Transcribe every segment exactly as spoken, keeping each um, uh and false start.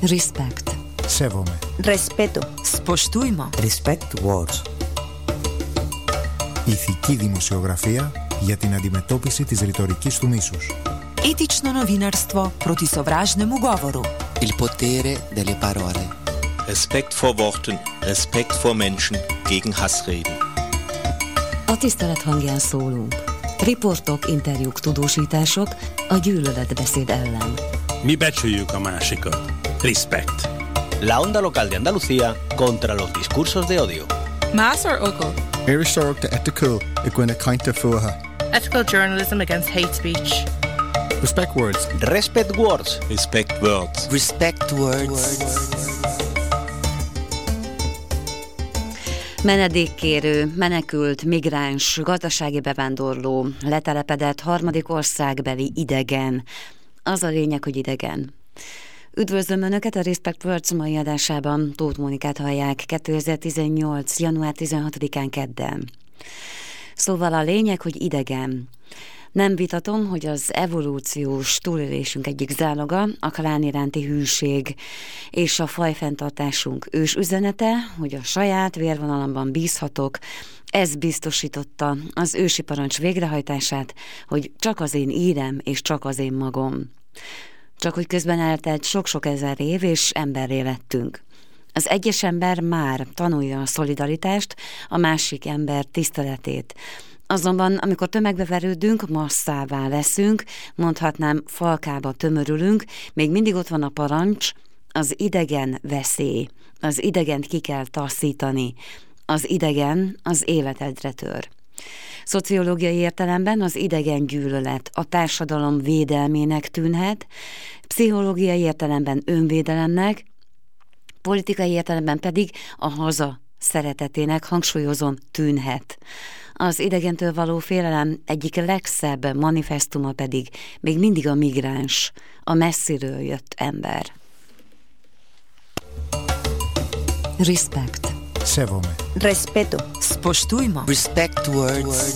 Respect. Σέβομαι. Respeto. Spoštujmo. Respect words. Ηθική δημοσιογραφία για την αντιμετώπιση της ρητορικής του μίσους. Etično novinarstvo proti sovražnemu govoru. Il potere delle parole. Respekt vor Worten, Respekt vor Menschen gegen Hassreden. A tisztelet hangján szólunk. Riportok, interjúk, tudósítások a gyűlöletbeszéd ellen. Mi becsüljük a másikat. Respect. La onda local de Andalucía contra los discursos de odio. Más or ogo? Iristorg de ethical y gwna kainta fuha. Ethical journalism against hate speech. Respect words. Respect words. Respect words. Respect words. Menedékkérő, menekült, migráns, gazdasági bevándorló, letelepedett harmadik országbeli idegen. Az a lényeg, hogy idegen. Üdvözlöm Önöket a Respect Words mai adásában. Tóth Mónikát hallják kétezer-tizennyolc. január tizenhatodikán kedden. Szóval a lényeg, hogy idegen. Nem vitatom, hogy az evolúciós túlélésünk egyik záloga a klán iránti hűség és a fajfenntartásunk ős üzenete, hogy a saját vérvonalamban bízhatok. Ez biztosította az ősi parancs végrehajtását, hogy csak az én írem és csak az én magom. Csak hogy közben eltelt sok-sok ezer év, és emberré lettünk. Az egyes ember már tanulja a szolidaritást, a másik ember tiszteletét. Azonban, amikor tömegbe verődünk, masszává leszünk, mondhatnám falkába tömörülünk, még mindig ott van a parancs, az idegen veszély, az idegent ki kell taszítani, az idegen az életedre tör. Szociológiai értelemben az idegen gyűlölet a társadalom védelmének tűnhet, pszichológiai értelemben önvédelemnek, politikai értelemben pedig a haza szeretetének, hangsúlyozom, tűnhet. Az idegentől való félelem egyik legszebb manifesztuma pedig még mindig a migráns, a messziről jött ember. Respect. Σέβομαι. Respeto. Spoštujmo. Respect words.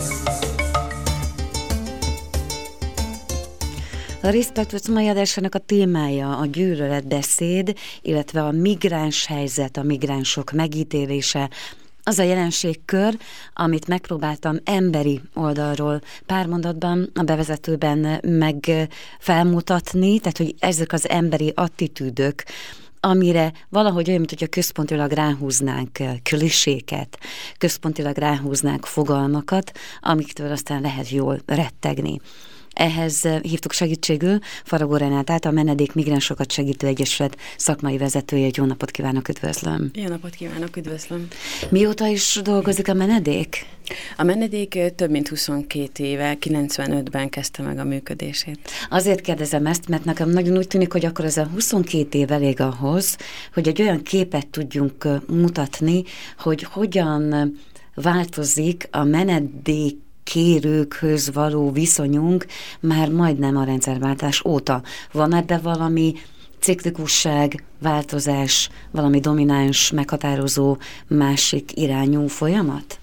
A Respect Words mai adásának a témája a gyűlöletbeszéd, illetve a migráns helyzet, a migránsok megítélése. Az a jelenségkör, amit megpróbáltam emberi oldalról pár mondatban a bevezetőben meg felmutatni, tehát hogy ezek az emberi attitűdök, amire valahogy olyan, mint hogyha központilag ráhúznánk kliséket, központilag ráhúznánk fogalmakat, amiktől aztán lehet jól rettegni. Ehhez hívtuk segítségül Faragó Renátát, a Menedék Migránsokat Segítő Egyesület szakmai vezetője. Jó napot kívánok, üdvözlöm! Jó napot kívánok, üdvözlöm! Mióta is dolgozik a menedék? A menedék több mint huszonkét éve, kilencvenötben kezdte meg a működését. Azért kérdezem ezt, mert nekem nagyon úgy tűnik, hogy akkor ez a huszonkét év elég ahhoz, hogy egy olyan képet tudjunk mutatni, hogy hogyan változik a menedék kérőkhöz való viszonyunk már majdnem a rendszerváltás óta. Van ebben valami ciklikusság, változás, valami domináns, meghatározó, másik irányú folyamat?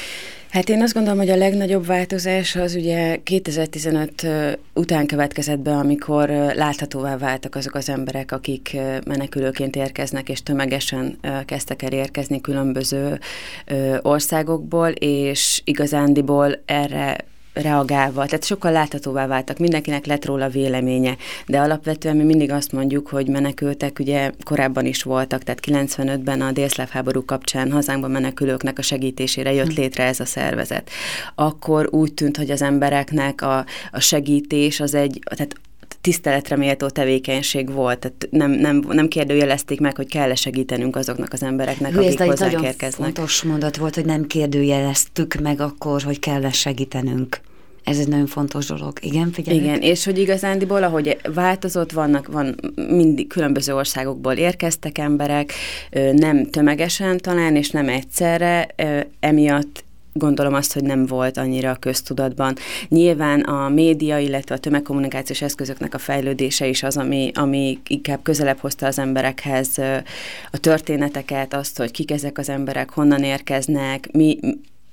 Hát én azt gondolom, hogy a legnagyobb változás az ugye kétezer-tizenöt után következett be, amikor láthatóvá váltak azok az emberek, akik menekülőként érkeznek, és tömegesen kezdtek el érkezni különböző országokból, és igazándiból erre reagálva, tehát sokkal láthatóvá váltak, mindenkinek lett róla véleménye, de alapvetően mi mindig azt mondjuk, hogy menekültek ugye korábban is voltak, tehát kilencvenötben a délszláv háború kapcsán hazánkban menekülőknek a segítésére jött létre ez a szervezet. Akkor úgy tűnt, hogy az embereknek a, a segítés az egy, tehát tiszteletre méltó tevékenység volt, tehát nem, nem, nem kérdőjelezték meg, hogy kell-e segítenünk azoknak az embereknek, Hű, akik hozzánk nagyon érkeznek. Fontos mondat volt, hogy nem kérdőjeleztük meg akkor, hogy kell-e segítenünk. Ez egy nagyon fontos dolog. Igen, figyeljük? Igen, és hogy igazándiból, ahogy változott, vannak, van mindig különböző országokból érkeztek emberek, nem tömegesen talán, és nem egyszerre, emiatt gondolom azt, hogy nem volt annyira a köztudatban. Nyilván a média, illetve a tömegkommunikációs eszközöknek a fejlődése is az, ami, ami inkább közelebb hozta az emberekhez a történeteket, azt, hogy kik ezek az emberek, honnan érkeznek, mi,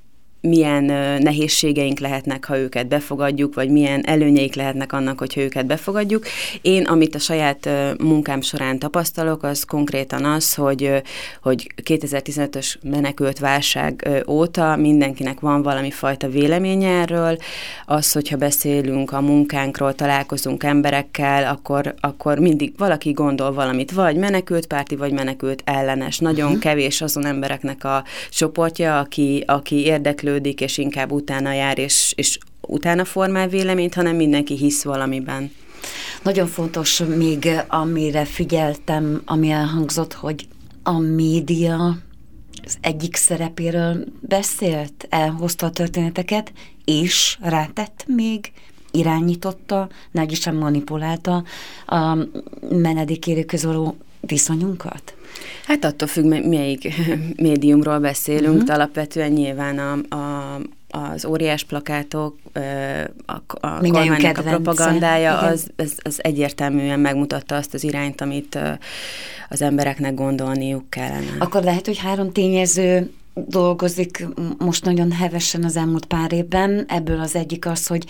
milyen nehézségeink lehetnek, ha őket befogadjuk, vagy milyen előnyeik lehetnek annak, hogyha őket befogadjuk. Én, amit a saját munkám során tapasztalok, az konkrétan az, hogy, hogy kétezer-tizenötös menekült válság óta mindenkinek van valami fajta véleménye erről. Az, hogyha beszélünk a munkánkról, találkozunk emberekkel, akkor, akkor mindig valaki gondol valamit, vagy menekültpárti, vagy menekült ellenes. Nagyon uh-huh. kevés azon embereknek a csoportja, aki, aki érdeklődik, és inkább utána jár, és, és utána formál véleményt, hanem mindenki hisz valamiben. Nagyon fontos még, amire figyeltem, ami elhangzott, hogy a média az egyik szerepéről beszélt, elhozta a történeteket, és rátett még, irányította, nagy sem manipulálta a menedékkérőkhöz való viszonyunkat? Hát attól függ, melyik médiumról beszélünk, uh-huh. de alapvetően nyilván a, a, az óriás plakátok, a, a kormánynak a propagandája, az, az, az egyértelműen megmutatta azt az irányt, amit az embereknek gondolniuk kellene. Akkor lehet, hogy három tényező dolgozik most nagyon hevesen az elmúlt pár évben. Ebből az egyik az, hogy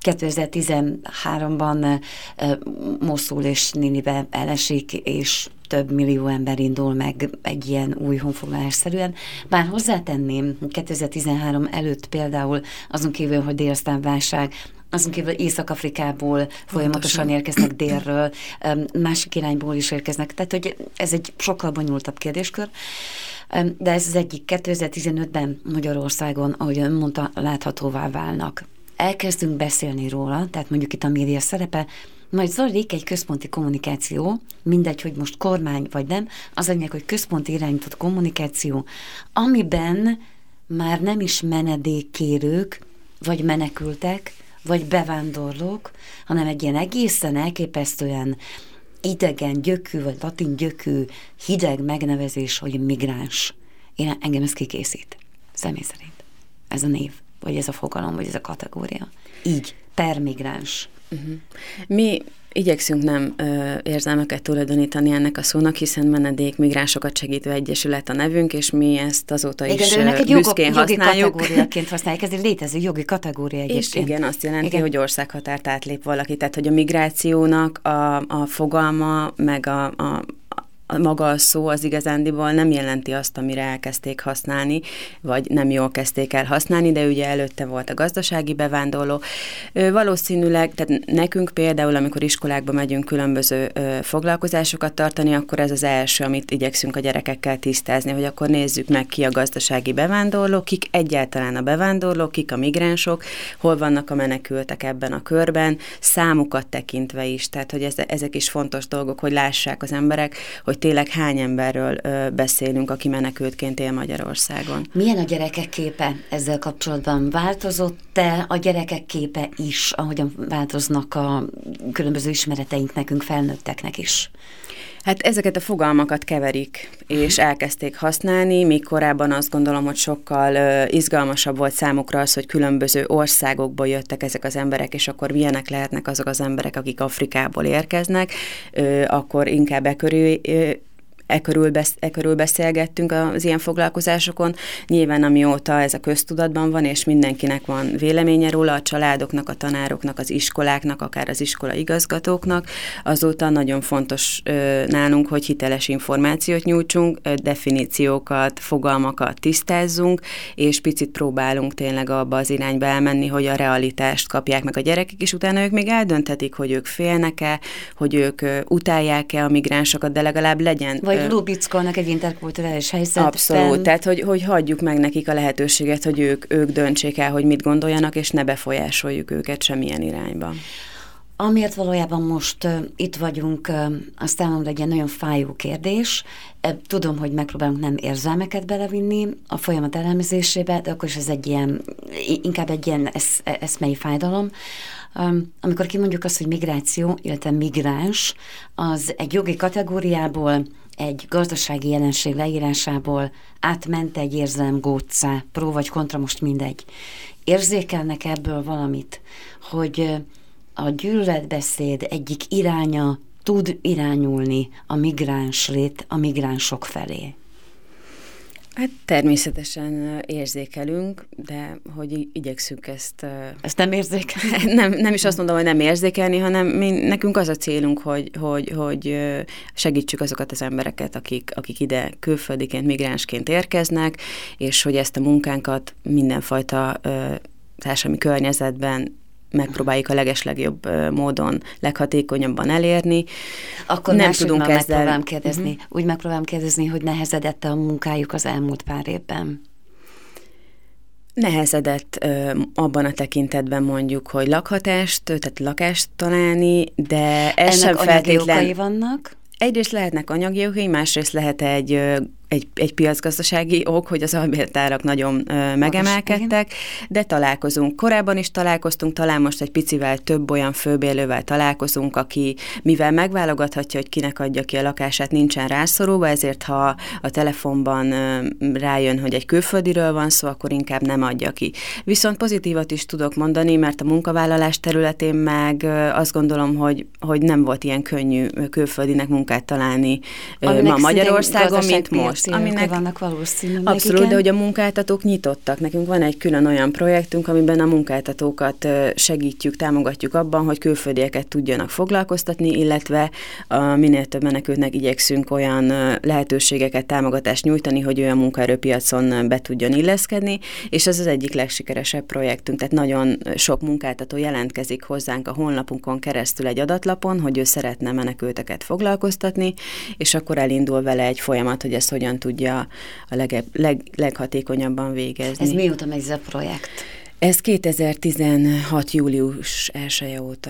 kétezer-tizenháromban Moszul és Ninive elesik, és több millió ember indul meg egy ilyen új honfoglalásszerűen. Bár hozzátenném, kétezer-tizenhárom előtt például azon kívül, hogy délsztávválság, azon kívül Észak-Afrikából folyamatosan érkeznek délről, másik irányból is érkeznek. Tehát, hogy ez egy sokkal bonyolultabb kérdéskör. De ez az egyik, kétezer-tizenötben Magyarországon, ahogy ön mondta, láthatóvá válnak. Elkezdünk beszélni róla, tehát mondjuk itt a média szerepe, majd zajlik egy központi kommunikáció, mindegy, hogy most kormány vagy nem, az lényeg, hogy központi irányított kommunikáció, amiben már nem is menedékkérők, vagy menekültek, vagy bevándorlók, hanem egy ilyen egészen elképesztően idegen gyökű, vagy latin gyökű, hideg megnevezés, hogy migráns. Én, engem ez kikészít, személy szerint. Ez a név, vagy ez a fogalom, vagy ez a kategória. Így, per migráns. Uh-huh. Mi igyekszünk nem ö, érzelmeket tulajdonítani ennek a szónak, hiszen menedék migránsokat segítő egyesület a nevünk, és mi ezt azóta igen, is önnek egy büszkén jogok, használjuk. Jogi kategóriaként használjuk, ez egy létező jogi kategória egyébként. És igen, azt jelenti, igen. hogy országhatárt átlép valaki, tehát hogy a migrációnak a, a fogalma, meg a, a maga a szó az igazándiból nem jelenti azt, amire elkezdték használni, vagy nem jól kezdték el használni, de ugye előtte volt a gazdasági bevándorló. Valószínűleg, tehát nekünk például, amikor iskolákba megyünk különböző foglalkozásokat tartani, akkor ez az első, amit igyekszünk a gyerekekkel tisztázni, hogy akkor nézzük meg, ki a gazdasági bevándorló, kik egyáltalán a bevándorlók, kik a migránsok, hol vannak a menekültek ebben a körben, számukat tekintve is, tehát hogy ez, ezek is fontos dolgok, hogy lássák az emberek, hogy tényleg hány emberről ö, beszélünk, aki menekültként él Magyarországon. Milyen a gyerekek képe ezzel kapcsolatban? Változott-e a gyerekek képe is, ahogyan változnak a különböző ismereteink nekünk, felnőtteknek is? Hát ezeket a fogalmakat keverik, és elkezdték használni, míg korábban azt gondolom, hogy sokkal uh, izgalmasabb volt számukra az, hogy különböző országokból jöttek ezek az emberek, és akkor milyenek lehetnek azok az emberek, akik Afrikából érkeznek, uh, akkor inkább e körül, uh, E körül, besz, e körül beszélgettünk az ilyen foglalkozásokon. Nyilván amióta ez a köztudatban van, és mindenkinek van véleménye róla, a családoknak, a tanároknak, az iskoláknak, akár az iskola igazgatóknak, azóta nagyon fontos ö, nálunk, hogy hiteles információt nyújtsunk, ö, definíciókat, fogalmakat tisztázzunk, és picit próbálunk tényleg abba az irányba elmenni, hogy a realitást kapják meg a gyerekek, és utána ők még eldönthetik, hogy ők félnek-e, hogy ők ö, utálják-e a migránsokat, de legalább legyen vagy lubickolnak egy interkulturális helyzetben. Abszolút, tehát hogy, hogy hagyjuk meg nekik a lehetőséget, hogy ők, ők döntsék el, hogy mit gondoljanak, és ne befolyásoljuk őket semmilyen irányba. Amiért valójában most uh, itt vagyunk, uh, az számomra egy ilyen nagyon fájó kérdés. Uh, tudom, hogy megpróbálunk nem érzelmeket belevinni a folyamat elemzésébe, de akkor is ez egy ilyen, inkább egy ilyen esz, eszmei fájdalom. Um, amikor kimondjuk azt, hogy migráció, illetve migráns, az egy jogi kategóriából, egy gazdasági jelenség leírásából átment egy érzelem góccá, pró vagy kontra, most mindegy. Érzékelnek ebből valamit, hogy a gyűlöletbeszéd egyik iránya tud irányulni a migráns lét, a migránsok felé? Hát természetesen érzékelünk, de hogy igyekszünk ezt... Ezt nem érzékelni? Nem, nem is azt mondom, hogy nem érzékelni, hanem mi, nekünk az a célunk, hogy, hogy, hogy segítsük azokat az embereket, akik, akik ide külföldiként, migránsként érkeznek, és hogy ezt a munkánkat mindenfajta társadalmi környezetben megpróbáljuk a legeslegjobb módon, leghatékonyabban elérni. Akkor nem tudunk ezzel... megpróbálom kérdezni. Uh-huh. Úgy megpróbálom kérdezni, hogy nehezedett a munkájuk az elmúlt pár évben? Nehezedett ö, abban a tekintetben mondjuk, hogy lakhatást, tehát lakást találni, de ez sem feltétlen... Ennek vannak? Egyrészt lehetnek anyagi okai, másrészt lehet egy... Egy, egy piacgazdasági ok, hogy az albértárak nagyon ö, megemelkedtek, de találkozunk. Korábban is találkoztunk, talán most egy picivel több olyan főbérlővel találkozunk, aki mivel megválogathatja, hogy kinek adja ki a lakását, nincsen rászorulva, ezért ha a telefonban ö, rájön, hogy egy külföldiről van szó, akkor inkább nem adja ki. Viszont pozitívat is tudok mondani, mert a munkavállalás területén meg ö, azt gondolom, hogy, hogy nem volt ilyen könnyű külföldinek munkát találni ö, ma Magyarországon, mint most. Aminek vannak valószínűleg. Abszolút, igen. De hogy a munkáltatók nyitottak. Nekünk van egy külön olyan projektünk, amiben a munkáltatókat segítjük, támogatjuk abban, hogy külföldieket tudjanak foglalkoztatni, illetve a minél több menekültnek igyekszünk olyan lehetőségeket, támogatást nyújtani, hogy olyan munkaerőpiacon be tudjon illeszkedni, és ez az egyik legsikeresebb projektünk. Tehát nagyon sok munkáltató jelentkezik hozzánk a honlapunkon keresztül egy adatlapon, hogy ő szeretne menekülteket foglalkoztatni, és akkor elindul vele egy folyamat, hogy ezt hogyan tudja a leg, leg, leghatékonyabban végezni. Ez mióta megy ez a projekt? Ez kétezer-tizenhat július elseje óta.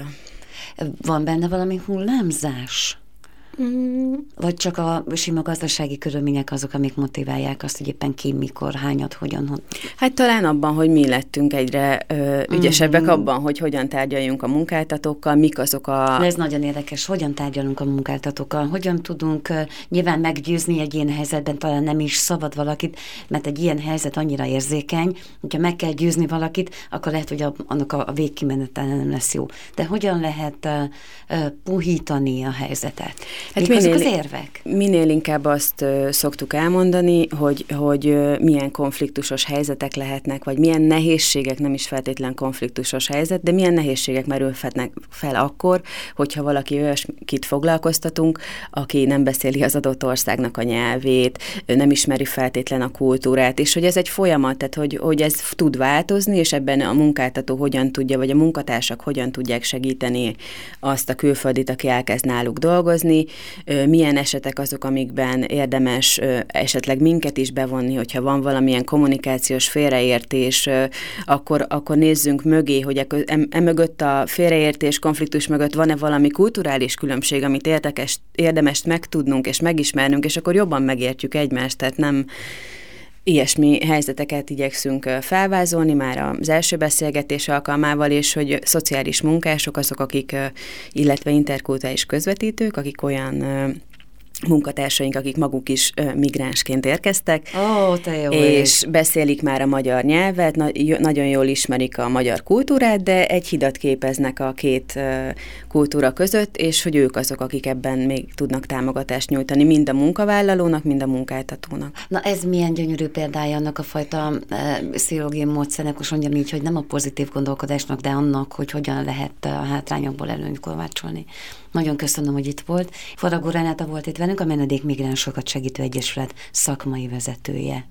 Van benne valami hullámzás? Mm. Vagy csak a sima gazdasági körülmények azok, amik motiválják azt, hogy éppen ki, mikor, hányat, hogyan? Hon... Hát talán abban, hogy mi lettünk egyre ö, ügyesebbek mm. abban, hogy hogyan tárgyaljunk a munkáltatókkal, mik azok a... De ez nagyon érdekes, hogyan tárgyalunk a munkáltatókkal, hogyan tudunk uh, nyilván meggyőzni egy ilyen helyzetben, talán nem is szabad valakit, mert egy ilyen helyzet annyira érzékeny, hogyha meg kell győzni valakit, akkor lehet, hogy a, annak a, a végkimenetele nem lesz jó. De hogyan lehet uh, uh, puhítani a helyzetet? Hát minél, az érvek? Minél inkább azt uh, szoktuk elmondani, hogy, hogy uh, milyen konfliktusos helyzetek lehetnek, vagy milyen nehézségek, nem is feltétlen konfliktusos helyzet, de milyen nehézségek merülhetnek fel akkor, hogyha valaki olyasmit foglalkoztatunk, aki nem beszéli az adott országnak a nyelvét, nem ismeri feltétlen a kultúrát, és hogy ez egy folyamat, tehát hogy, hogy ez tud változni, és ebben a munkáltató hogyan tudja, vagy a munkatársak hogyan tudják segíteni azt a külföldit, aki elkezd náluk dolgozni, milyen esetek azok, amikben érdemes esetleg minket is bevonni, hogyha van valamilyen kommunikációs félreértés, akkor, akkor nézzünk mögé, hogy emögött a félreértés, konfliktus mögött van-e valami kulturális különbség, amit érdekes, érdemes megtudnunk és megismernünk, és akkor jobban megértjük egymást, tehát nem ilyesmi helyzeteket igyekszünk felvázolni már az első beszélgetés alkalmával, és hogy szociális munkások azok, akik, illetve interkulturális közvetítők, akik olyan munkatársaink, akik maguk is ö, migránsként érkeztek, oh, te jó és ég. beszélik már a magyar nyelvet, na, j- nagyon jól ismerik a magyar kultúrát, de egy hidat képeznek a két ö, kultúra között, és hogy ők azok, akik ebben még tudnak támogatást nyújtani, mind a munkavállalónak, mind a munkáltatónak. Na ez milyen gyönyörű példája annak a fajta e, pszichológiai módszernek, most mondjam így, hogy nem a pozitív gondolkodásnak, de annak, hogy hogyan lehet a hátrányokból előnyt kovácsolni. Nagyon köszönöm, hogy itt volt. Faragó Renáta volt itt velünk, a Menedékmigránsokat Segítő Egyesület szakmai vezetője.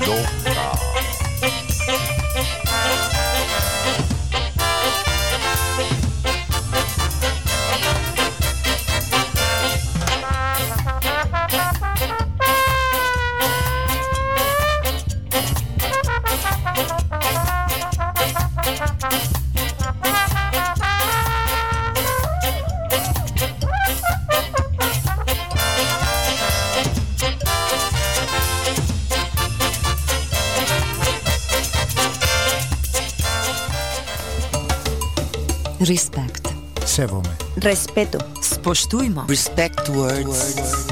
loca. Respect. Σέβομαι. Respeto. Spoštujmo. Respect words.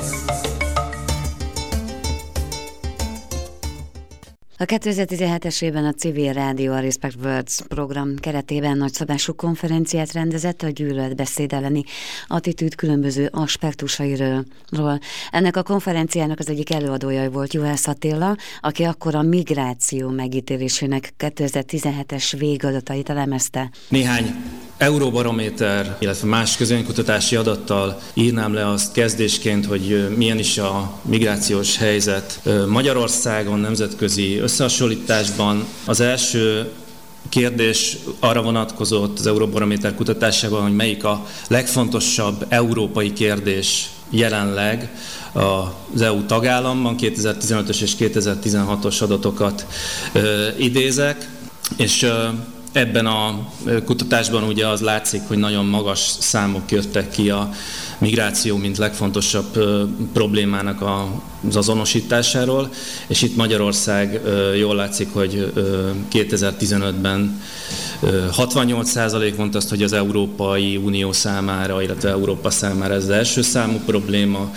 A kétezer-tizenhetes évben a Civil Rádió a Respect Words program keretében nagyszabású konferenciát rendezett a gyűlöletbeszéd elleni attitűd különböző aspektusairól. Ennek a konferenciának az egyik előadója volt Juhász Attila, aki akkor a migráció megítélésének kétezer-tizenhetes végadatait elemezte. Néhány Euróbarométer, illetve más közönkutatási adattal írnám le azt kezdésként, hogy milyen is a migrációs helyzet Magyarországon nemzetközi összehasonlításban. Az első kérdés arra vonatkozott az Euróbarométer kutatásában, hogy melyik a legfontosabb európai kérdés jelenleg az é u tagállamban, kétezer-tizenötös és kétezer-tizenhatos adatokat idézek, és ebben a kutatásban ugye az látszik, hogy nagyon magas számok jöttek ki a migráció, mint legfontosabb problémának az azonosításáról, és itt Magyarország jól látszik, hogy kétezer-tizenötben hatvannyolc százalék mondta azt, hogy az Európai Unió számára, illetve Európa számára ez az első számú probléma,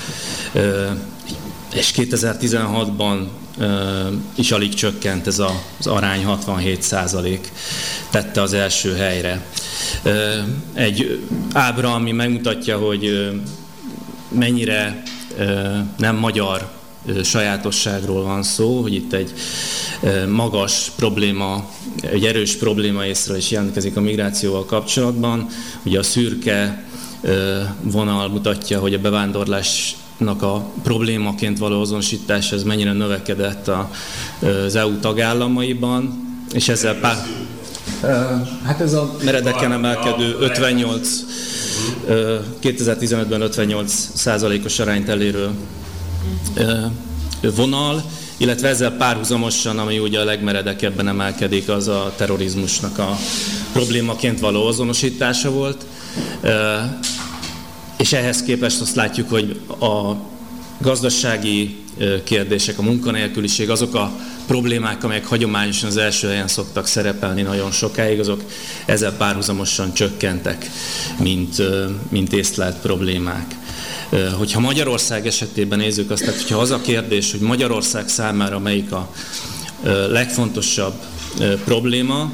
és kétezer-tizenhatban is alig csökkent ez az arány, hatvanhét százalék tette az első helyre. Egy ábra, ami megmutatja, hogy mennyire nem magyar sajátosságról van szó, hogy itt egy magas probléma, egy erős probléma észre is jelentkezik a migrációval kapcsolatban. Ugye a szürke vonal mutatja, hogy a bevándorlás a problémaként való azonosítás, ez mennyire növekedett az é u tagállamaiban, és ezzel pár... Hát ez a meredeken emelkedő ötvennyolc, kétezer-tizenötben ötvennyolc százalékos arányt elérő vonal, illetve ezzel párhuzamosan, ami ugye a legmeredekebben emelkedik, az a terrorizmusnak a problémaként való azonosítása volt. És ehhez képest azt látjuk, hogy a gazdasági kérdések, a munkanélküliség, azok a problémák, amelyek hagyományosan az első helyen szoktak szerepelni nagyon sokáig, azok ezzel párhuzamosan csökkentek, mint, mint észlelt problémák. Hogyha Magyarország esetében nézzük azt, tehát hogyha az a kérdés, hogy Magyarország számára melyik a legfontosabb probléma,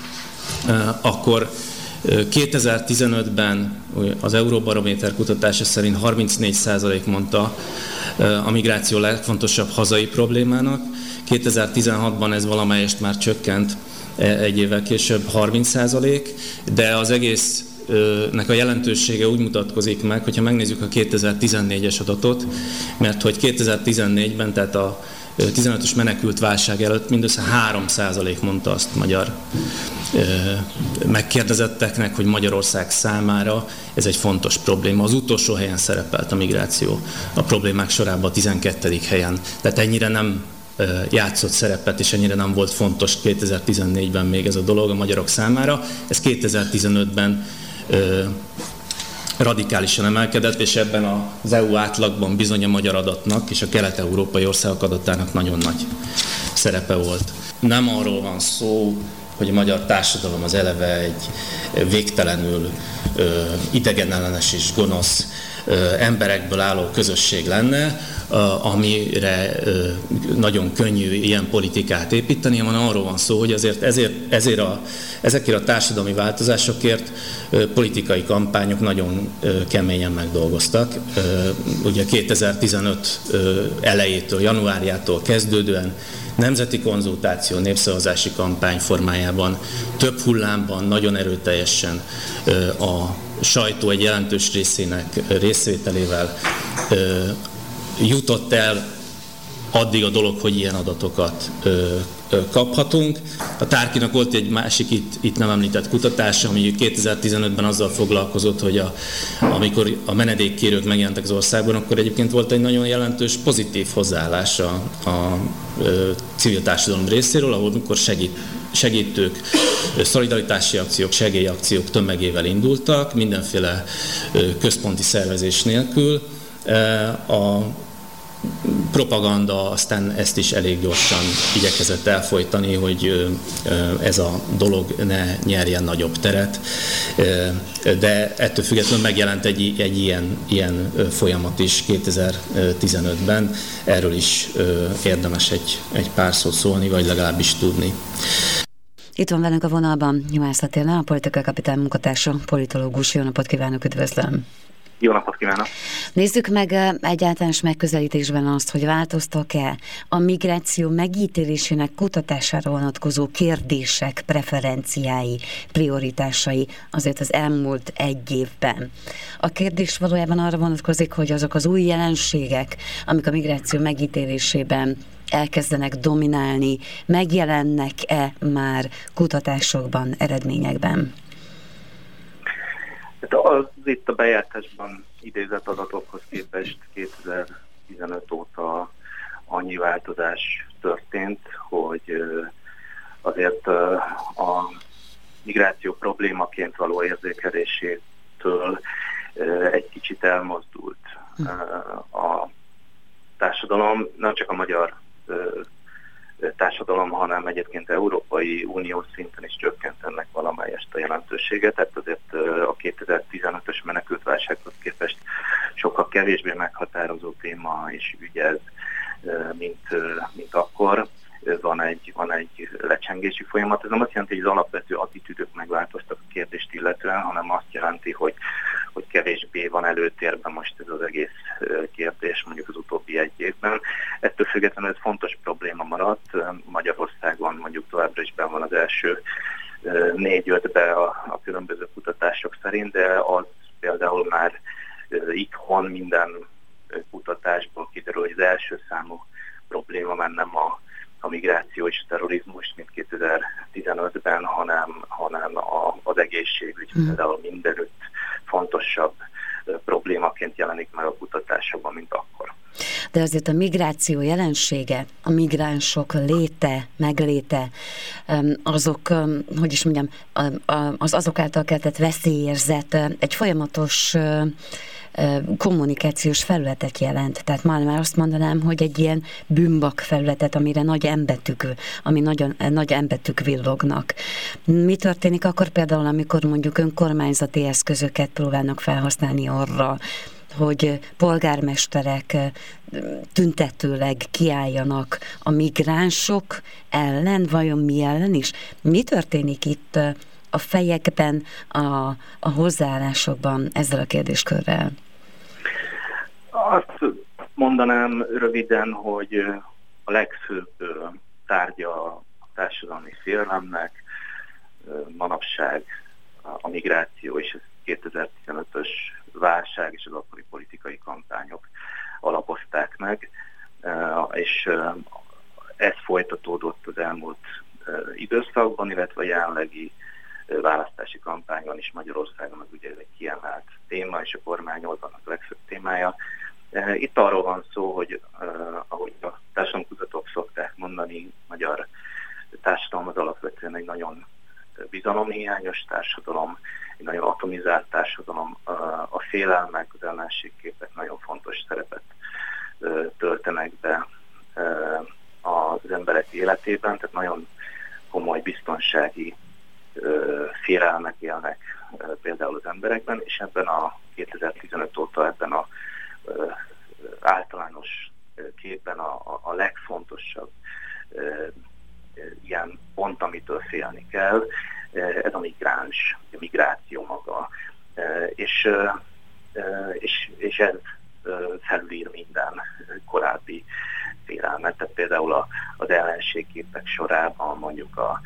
akkor kétezer-tizenötben az Euróbarométer kutatása szerint harmincnégy százalék mondta a migráció legfontosabb hazai problémának. kétezer-tizenhatban ez valamelyest már csökkent egy évvel később harminc százalék, de az egésznek a jelentősége úgy mutatkozik meg, hogyha megnézzük a kétezer-tizennégyes adatot, mert hogy kétezer-tizennégyben, tehát a tizenötös menekült válság előtt mindössze három százalék mondta azt magyar megkérdezetteknek, hogy Magyarország számára ez egy fontos probléma. Az utolsó helyen szerepelt a migráció a problémák sorában, a tizenkettedik helyen. Tehát ennyire nem játszott szerepet, és ennyire nem volt fontos kétezer-tizennégyben még ez a dolog a magyarok számára. Ez kétezer-tizenötben radikálisan emelkedett, és ebben az é u átlagban bizony a magyar adatnak és a kelet-európai országok adatának nagyon nagy szerepe volt. Nem arról van szó, hogy a magyar társadalom az eleve egy végtelenül ö, idegenellenes és gonosz ö, emberekből álló közösség lenne, ö, amire ö, nagyon könnyű ilyen politikát építeni, hanem arról van szó, hogy azért ezért, ezért a, ezekért a társadalmi változásokért ö, politikai kampányok nagyon ö, keményen megdolgoztak. Ö, ugye kétezer-tizenöt ö, elejétől, januárjától kezdődően nemzeti konzultáció, népszavazási kampány formájában, több hullámban, nagyon erőteljesen a sajtó egy jelentős részének részvételével jutott el addig a dolog, hogy ilyen adatokat ö, ö, kaphatunk. A Tárkinak volt egy másik itt, itt nem említett kutatása, ami kétezer-tizenötben azzal foglalkozott, hogy a, amikor a menedékkérők megjelentek az országban, akkor egyébként volt egy nagyon jelentős pozitív hozzáállás a, a, a civil társadalom részéről, ahol amikor segít, segítők, szolidaritási akciók, segélyakciók tömegével indultak, mindenféle központi szervezés nélkül. A propaganda aztán ezt is elég gyorsan igyekezett elfojtani, hogy ez a dolog ne nyerjen nagyobb teret, de ettől függetlenül megjelent egy, egy ilyen, ilyen folyamat is kétezer-tizenötben, erről is érdemes egy, egy pár szót szólni, vagy legalábbis tudni. Itt van velünk a vonalban Juhász Attila, a Politikai Kapitány munkatársa, politológus. Jó napot kívánok, üdvözlöm! Jó napot kívánok! Nézzük meg egyáltalános megközelítésben azt, hogy változtak-e a migráció megítélésének kutatására vonatkozó kérdések, preferenciái, prioritásai azért az elmúlt egy évben. A kérdés valójában arra vonatkozik, hogy azok az új jelenségek, amik a migráció megítélésében elkezdenek dominálni, megjelennek-e már kutatásokban, eredményekben? Az itt a bejártásban idézett adatokhoz képest kétezer-tizenöt óta annyi változás történt, hogy azért a migráció problémaként való érzékelésétől egy kicsit elmozdult a társadalom, nem csak a magyar társadalom, hanem egyébként Európai Unió szinten is csökkent ennek valamelyest a jelentősége, tehát azért a kétezer-tizenötös menekültválsághoz képest sokkal kevésbé meghatározó téma és ügy ez, mint, mint akkor. Van egy, van egy lecsengési folyamat. Ez nem azt jelenti, hogy az alapvető attitűdök megváltoztak a kérdést illetően, hanem azt jelenti, hogy, hogy kevésbé van előtérben most ez az egész kérdés, mondjuk az utóbbi egy évben. Ettől függetlenül ez fontos probléma maradt. Magyarországon mondjuk továbbra is benn van az első négy-ötbe a, a különböző kutatások szerint, de az például már itthon minden kutatásból kiderül, hogy az első számú probléma már nem a a migráció és a terrorizmus, mint kétezer-tizenötben, hanem, hanem a, az egészségügy mm. például mindenütt fontosabb problémaként jelenik meg a kutatásokban, mint akkor. De azért a migráció jelensége, a migránsok léte, megléte, azok, hogy is mondjam, az azok által keltett veszélyérzet egy folyamatos kommunikációs felületet jelent. Tehát már, már azt mondanám, hogy egy ilyen bűnbak felületet, amire nagy embetűk, ami nagyon, nagy embetűk villognak. Mi történik akkor például, amikor mondjuk önkormányzati eszközöket próbálnak felhasználni arra, hogy polgármesterek tüntetőleg kiálljanak a migránsok ellen, vajon mi ellen is? Mi történik itt a fejekben, a, a hozzáállásokban ezzel a kérdéskörrel? Azt mondanám röviden, hogy a legfőbb tárgya a társadalmi félelemnek manapság a migráció és a kétezer-tizenötös válság és az akkori politikai kampányok alapozták meg, és ez folytatódott az elmúlt időszakban, illetve a jelenlegi választási kampányban is Magyarországon, az ugye egy kiemelt téma, és a kormányoldanak a legfőbb témája. Itt arról van szó, hogy ahogy a társadalomkutatók szokták mondani, magyar társadalom az alapvetően egy nagyon bizalomhiányos társadalom, egy nagyon atomizált társadalom, a félelmek, az ellenségképek nagyon fontos szerepet töltenek be az emberek életében, tehát nagyon komoly biztonsági félelmek élnek például az emberekben, és ebben a kétezer-tizenöt óta ebben a általános képben a, a legfontosabb ilyen pont, amitől félni kell, ez a migráns, a migráció maga, és, és, és ez felülír minden korábbi félelmet, tehát például a, az ellenségképek sorában mondjuk a,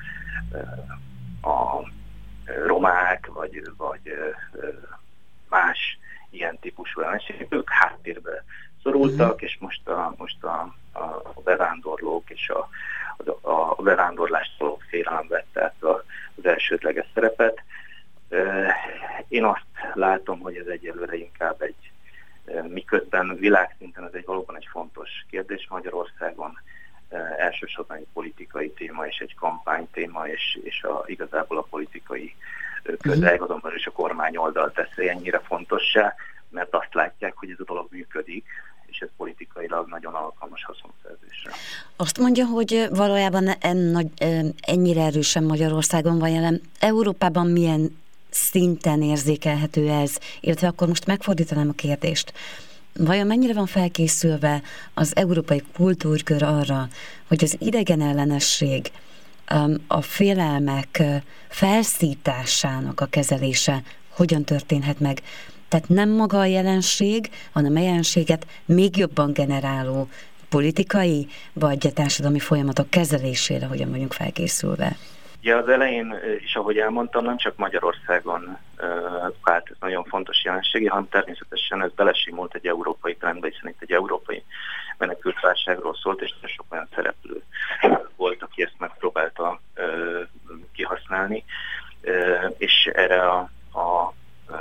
a romák, vagy, vagy más ilyen típusú ellenségek, ők háttérbe szorultak, uh-huh. és most a, most a, a bevándorlók és a, a, a bevándorlást való félelem vett át az elsődleges szerepet. Én azt látom, hogy ez egyelőre inkább egy, miközben világszinten ez egy valóban egy fontos kérdés Magyarországon, elsősorban egy politikai téma és egy kampánytéma, és, és a, igazából a politikai közeg, azonban is a kormány oldal teszi ennyire fontossá, mert azt látják, hogy ez a dolog működik, és ez politikailag nagyon alkalmas haszonszerzésre. Azt mondja, hogy valójában ennyire erősen Magyarországon van jelen. Európában milyen szinten érzékelhető ez? Illetve akkor most megfordítanám a kérdést. Vajon mennyire van felkészülve az európai kultúrkör arra, hogy az idegen ellenesség, a félelmek felszításának a kezelése hogyan történhet meg? Tehát nem maga a jelenség, hanem a jelenséget még jobban generáló politikai vagy társadalmi folyamatok kezelésére hogyan vagyunk felkészülve? Ja, az elején is, ahogy elmondtam, nem csak Magyarországon vált ez nagyon fontos jelenség, hanem természetesen ez belesimult egy európai trendbe, hiszen itt egy európai menekültválságról szólt, és sok olyan szereplő volt, aki ezt megpróbálta kihasználni, és erre a, a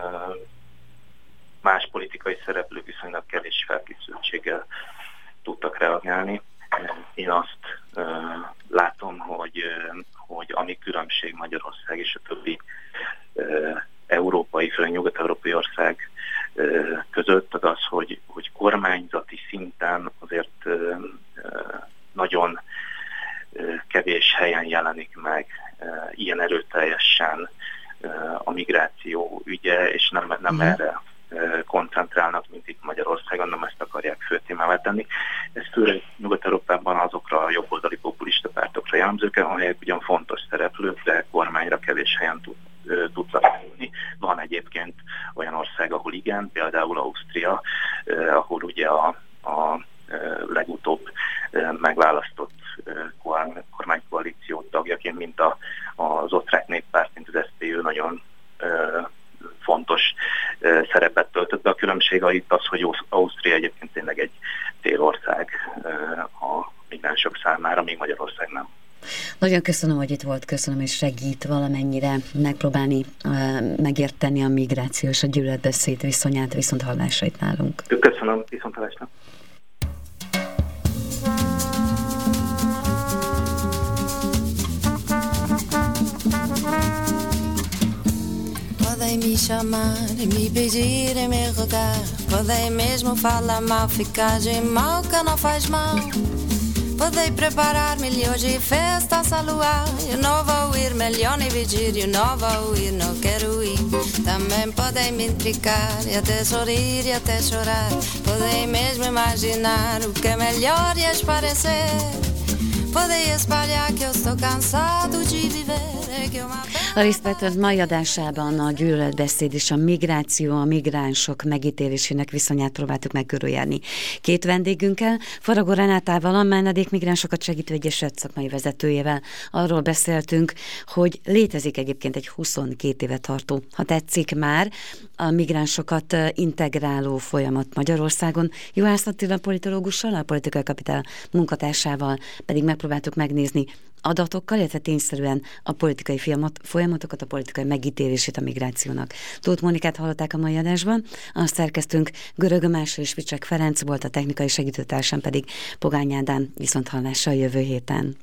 más politikai szereplők viszonylag kevés felkészültséggel tudtak reagálni. Én azt uh, látom, hogy, uh, hogy ami különbség Magyarország és a többi uh, európai, főleg nyugat-európai ország uh, között az az, hogy, hogy kormányzati szinten azért uh, uh, nagyon uh, kevés helyen jelenik meg uh, ilyen erőteljesen uh, a migráció ügye, és nem, nem mm. erre koncentrálnak, mint itt Magyarországon, nem ezt akarják fő témává tenni. Ez főleg Nyugat-Európában azokra a jobboldali populista pártokra jellemzők, amelyek ugyan fontos szereplők, de kormányra kevés helyen tud, tudnak lenni. Van egyébként olyan ország, ahol igen, például Ausztria, ahol ugye a, a legutóbb megválasztott kormánykoalíció tagjaként, mint a, az osztrák néppárt, mint az es zé dé, nagyon fontos uh, szerepet töltött be. A különbség itt az, hogy Ausztria egyébként tényleg egy célország uh, a migránsok számára, még Magyarország nem. Nagyon köszönöm, hogy itt volt, köszönöm, és segít valamennyire megpróbálni uh, megérteni a migráció és a gyűlöletbeszéd viszonyát, viszont hallásait nálunk. Köszönöm, viszont hallásra. Podem me chamar, me pedir e me rogar. Podem mesmo falar mal, ficar de mal que não faz mal. Podem preparar milhões de festas a luar. Eu não vou ir, melhor nem pedir. Eu não vou ir, não quero ir. Também podem me intrigar e até sorrir e até chorar. Podem mesmo imaginar o que é melhor lhes parecer. Podem espalhar que eu estou cansado de viver. A Respect mai adásában a gyűlöletbeszéd és a migráció, a migránsok megítélésének viszonyát próbáltuk megkörüljárni. Két vendégünkkel, Faragó Renátával, a Menedékmigránsokat Segítő Egyesület szakmai vezetőjével arról beszéltünk, hogy létezik egyébként egy huszonkét éve tartó, ha tetszik már, a migránsokat integráló folyamat Magyarországon. Juhász Attila politológussal, a Politikai Kapitál munkatársával pedig megpróbáltuk megnézni adatokkal, illetve tényszerűen a politikai folyamatokat, a politikai megítélését a migrációnak. Tóth Monikát hallották a mai adásban, a szerkesztőnk Görög Mása és Vicsek Ferenc volt, a technikai segítőtársam pedig Pogány Ádám, viszont hallásra a jövő héten.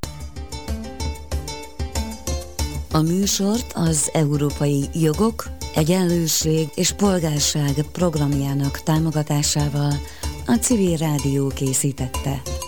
A műsort az Európai Jogok, Egyenlőség és Polgárság programjának támogatásával a Civil Rádió készítette.